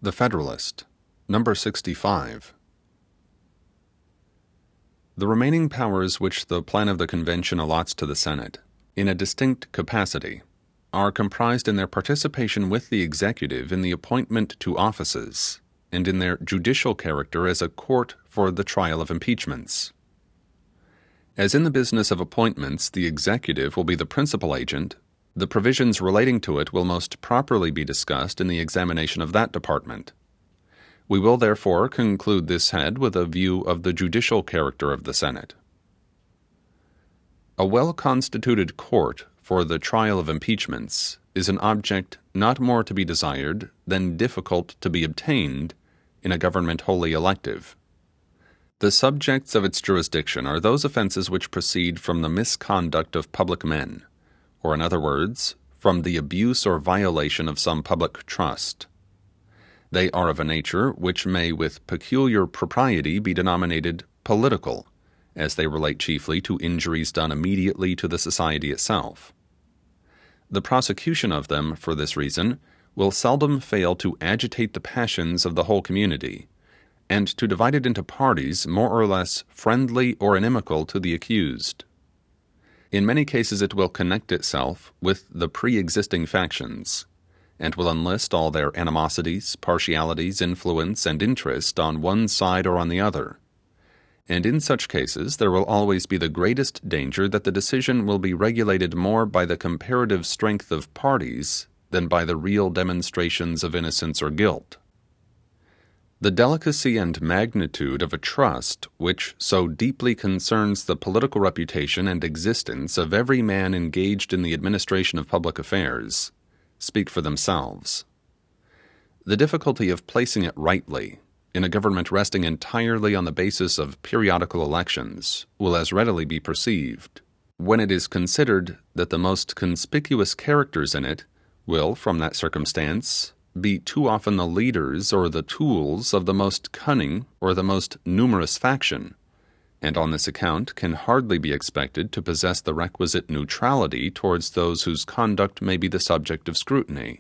The Federalist, number 65. The remaining powers which the plan of the Convention allots to the Senate, in a distinct capacity, are comprised in their participation with the executive in the appointment to offices, and in their judicial character as a court for the trial of impeachments. As in the business of appointments the executive will be the principal agent, the provisions relating to it will most properly be discussed in the examination of that department. We will therefore conclude this head with a view of the judicial character of the Senate. A well-constituted court for the trial of impeachments is an object not more to be desired than difficult to be obtained in a government wholly elective. The subjects of its jurisdiction are those offenses which proceed from the misconduct of public men, or in other words, from the abuse or violation of some public trust. They are of a nature which may with peculiar propriety be denominated political, as they relate chiefly to injuries done immediately to the society itself. The prosecution of them, for this reason, will seldom fail to agitate the passions of the whole community, and to divide it into parties more or less friendly or inimical to the accused. In many cases it will connect itself with the pre-existing factions, and will enlist all their animosities, partialities, influence, and interest on one side or on the other. And in such cases there will always be the greatest danger that the decision will be regulated more by the comparative strength of parties than by the real demonstrations of innocence or guilt. The delicacy and magnitude of a trust which so deeply concerns the political reputation and existence of every man engaged in the administration of public affairs speak for themselves. The difficulty of placing it rightly in a government resting entirely on the basis of periodical elections will as readily be perceived, when it is considered that the most conspicuous characters in it will, from that circumstance, be too often the leaders or the tools of the most cunning or the most numerous faction, and on this account can hardly be expected to possess the requisite neutrality towards those whose conduct may be the subject of scrutiny.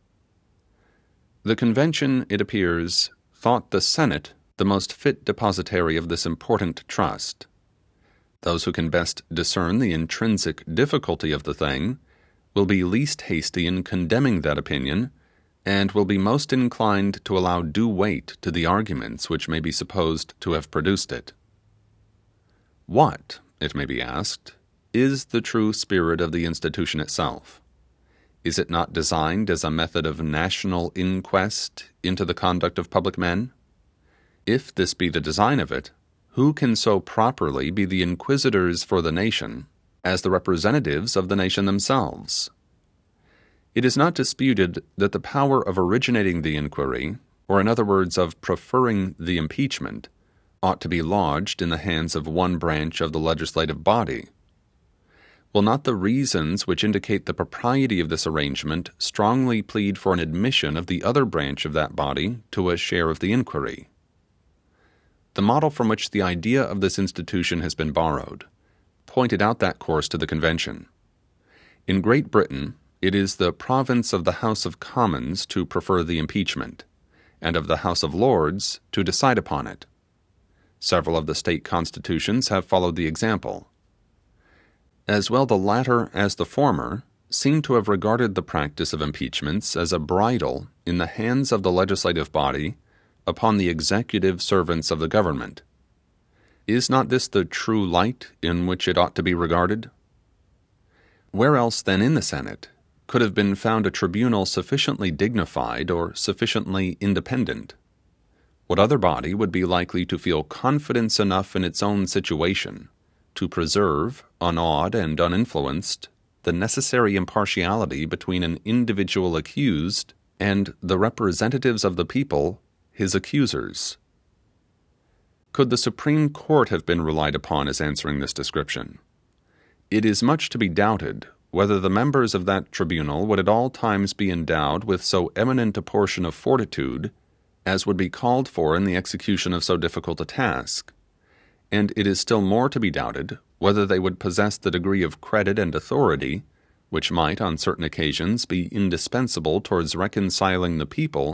The Convention, it appears, thought the Senate the most fit depositary of this important trust. Those who can best discern the intrinsic difficulty of the thing will be least hasty in condemning that opinion, and will be most inclined to allow due weight to the arguments which may be supposed to have produced it. What, it may be asked, is the true spirit of the institution itself? Is it not designed as a method of national inquest into the conduct of public men? If this be the design of it, who can so properly be the inquisitors for the nation as the representatives of the nation themselves? It is not disputed that the power of originating the inquiry, or in other words of preferring the impeachment, ought to be lodged in the hands of one branch of the legislative body. Will not the reasons which indicate the propriety of this arrangement strongly plead for an admission of the other branch of that body to a share of the inquiry? The model from which the idea of this institution has been borrowed pointed out that course to the Convention. In Great Britain, it is the province of the House of Commons to prefer the impeachment, and of the House of Lords to decide upon it. Several of the state constitutions have followed the example. As well the latter as the former seem to have regarded the practice of impeachments as a bridle in the hands of the legislative body upon the executive servants of the government. Is not this the true light in which it ought to be regarded? Where else than in the Senate could have been found a tribunal sufficiently dignified or sufficiently independent? What other body would be likely to feel confidence enough in its own situation to preserve, unawed and uninfluenced, the necessary impartiality between an individual accused and the representatives of the people, his accusers? Could the Supreme Court have been relied upon as answering this description? It is much to be doubted whether the members of that tribunal would at all times be endowed with so eminent a portion of fortitude as would be called for in the execution of so difficult a task, and it is still more to be doubted whether they would possess the degree of credit and authority which might on certain occasions be indispensable towards reconciling the people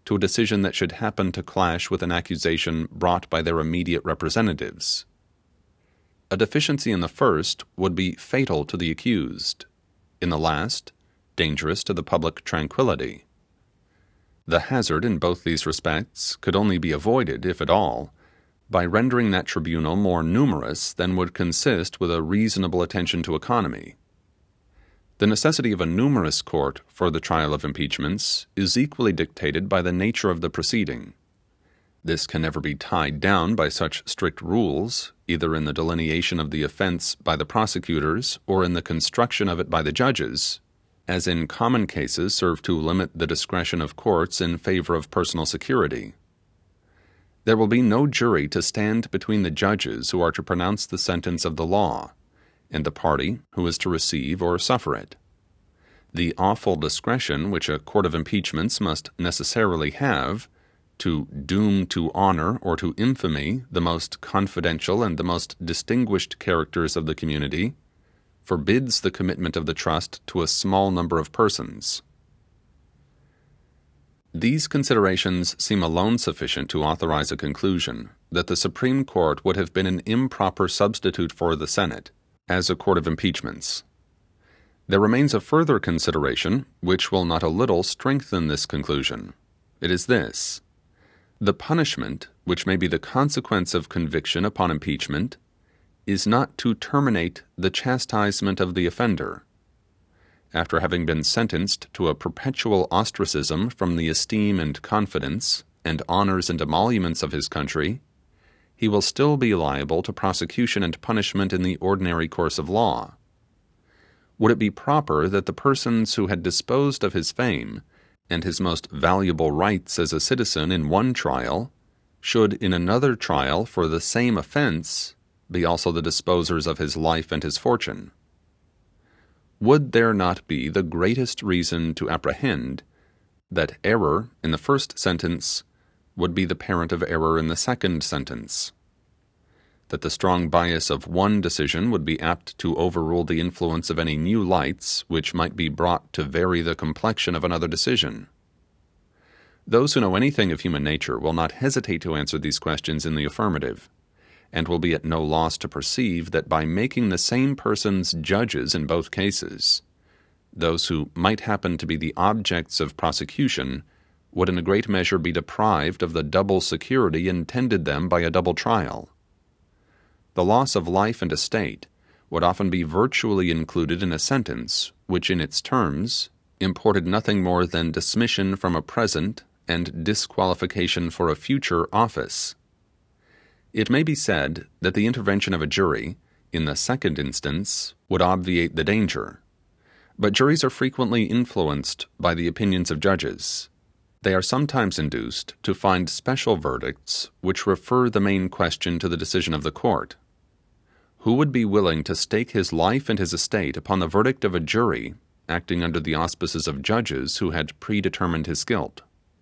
to a decision that should happen to clash with an accusation brought by their immediate representatives. A deficiency in the first would be fatal to the accused, in the last, dangerous to the public tranquility. The hazard in both these respects could only be avoided, if at all, by rendering that tribunal more numerous than would consist with a reasonable attention to economy. The necessity of a numerous court for the trial of impeachments is equally dictated by the nature of the proceeding. This can never be tied down by such strict rules, either in the delineation of the offense by the prosecutors or in the construction of it by the judges, as in common cases serve to limit the discretion of courts in favor of personal security. There will be no jury to stand between the judges who are to pronounce the sentence of the law, and the party who is to receive or suffer it. The awful discretion which a court of impeachments must necessarily have to doom to honor or to infamy the most confidential and the most distinguished characters of the community forbids the commitment of the trust to a small number of persons. These considerations seem alone sufficient to authorize a conclusion that the Supreme Court would have been an improper substitute for the Senate as a court of impeachments. There remains a further consideration which will not a little strengthen this conclusion. It is this: the punishment, which may be the consequence of conviction upon impeachment, is not to terminate the chastisement of the offender. After having been sentenced to a perpetual ostracism from the esteem and confidence and honors and emoluments of his country, he will still be liable to prosecution and punishment in the ordinary course of law. Would it be proper that the persons who had disposed of his fame and his most valuable rights as a citizen in one trial should in another trial for the same offense be also the disposers of his life and his fortune? Would there not be the greatest reason to apprehend that error in the first sentence would be the parent of error in the second sentence? That the strong bias of one decision would be apt to overrule the influence of any new lights which might be brought to vary the complexion of another decision? Those who know anything of human nature will not hesitate to answer these questions in the affirmative, and will be at no loss to perceive that by making the same persons judges in both cases, those who might happen to be the objects of prosecution would in a great measure be deprived of the double security intended them by a double trial. The loss of life and estate would often be virtually included in a sentence which in its terms imported nothing more than dismission from a present and disqualification for a future office. It may be said that the intervention of a jury, in the second instance, would obviate the danger, but juries are frequently influenced by the opinions of judges. They are sometimes induced to find special verdicts which refer the main question to the decision of the court. Who would be willing to stake his life and his estate upon the verdict of a jury acting under the auspices of judges who had predetermined his guilt?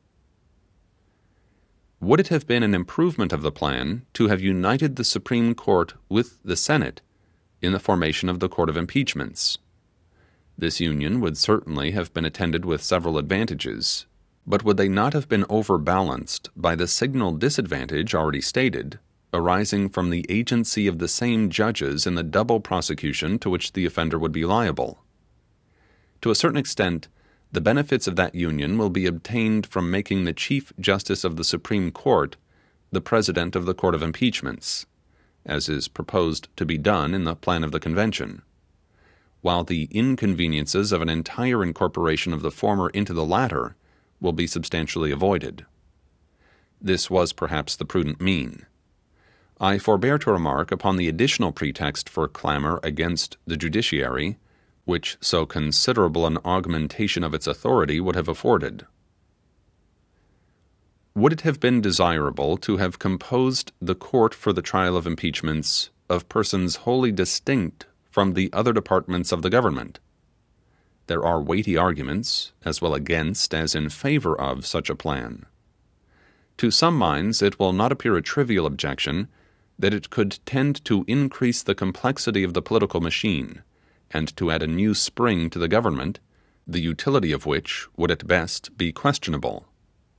Would it have been an improvement of the plan to have united the Supreme Court with the Senate in the formation of the Court of Impeachments? This union would certainly have been attended with several advantages, but would they not have been overbalanced by the signal disadvantage already stated, arising from the agency of the same judges in the double prosecution to which the offender would be liable? To a certain extent, the benefits of that union will be obtained from making the Chief Justice of the Supreme Court the President of the Court of Impeachments, as is proposed to be done in the plan of the Convention, while the inconveniences of an entire incorporation of the former into the latter will be substantially avoided. This was perhaps the prudent mean. I forbear to remark upon the additional pretext for clamor against the judiciary, which so considerable an augmentation of its authority would have afforded. Would it have been desirable to have composed the court for the trial of impeachments of persons wholly distinct from the other departments of the government? There are weighty arguments, as well against as in favor of such a plan. To some minds it will not appear a trivial objection that it could tend to increase the complexity of the political machine, and to add a new spring to the government, the utility of which would at best be questionable.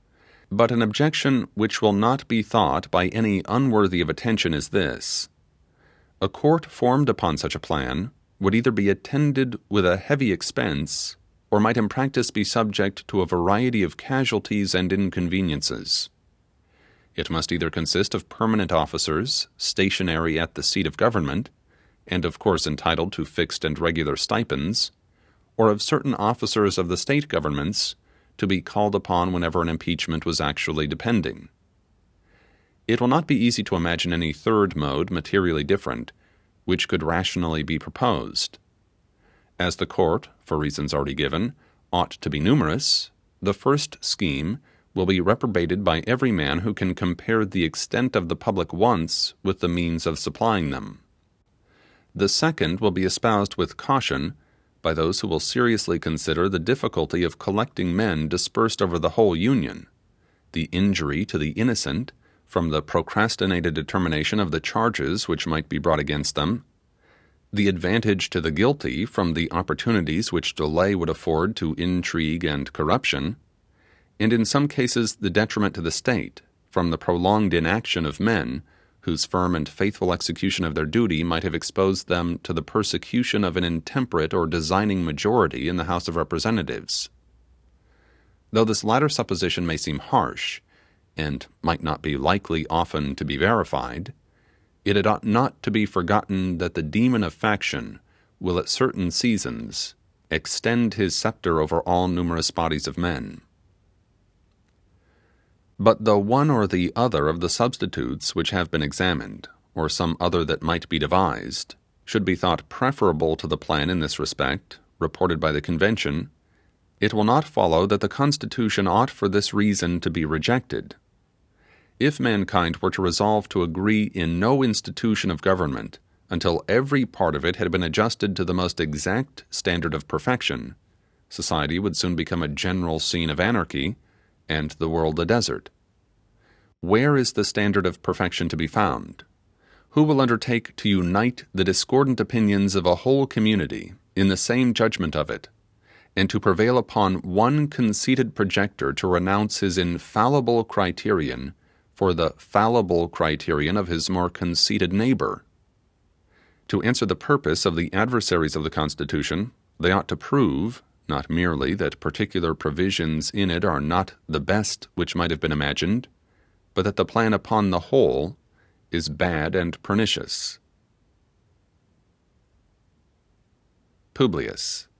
But an objection which will not be thought by any unworthy of attention is this: a court formed upon such a plan would either be attended with a heavy expense, or might in practice be subject to a variety of casualties and inconveniences. It must either consist of permanent officers, stationary at the seat of government, and of course entitled to fixed and regular stipends, or of certain officers of the state governments, to be called upon whenever an impeachment was actually depending. It will not be easy to imagine any third mode materially different, which could rationally be proposed. As the court, for reasons already given, ought to be numerous, the first scheme will be reprobated by every man who can compare the extent of the public wants with the means of supplying them. The second will be espoused with caution by those who will seriously consider the difficulty of collecting men dispersed over the whole Union, the injury to the innocent from the procrastinated determination of the charges which might be brought against them, the advantage to the guilty from the opportunities which delay would afford to intrigue and corruption, and in some cases the detriment to the state from the prolonged inaction of men whose firm and faithful execution of their duty might have exposed them to the persecution of an intemperate or designing majority in the House of Representatives. Though this latter supposition may seem harsh, and might not be likely often to be verified, it ought not to be forgotten that the demon of faction will at certain seasons extend his scepter over all numerous bodies of men. But though one or the other of the substitutes which have been examined, or some other that might be devised, should be thought preferable to the plan in this respect, reported by the Convention, it will not follow that the Constitution ought for this reason to be rejected. If mankind were to resolve to agree in no institution of government until every part of it had been adjusted to the most exact standard of perfection, society would soon become a general scene of anarchy, and the world a desert. Where is the standard of perfection to be found? Who will undertake to unite the discordant opinions of a whole community in the same judgment of it, and to prevail upon one conceited projector to renounce his infallible criterion for the fallible criterion of his more conceited neighbor? To answer the purpose of the adversaries of the Constitution, they ought to prove, not merely that particular provisions in it are not the best which might have been imagined, but that the plan upon the whole is bad and pernicious. Publius.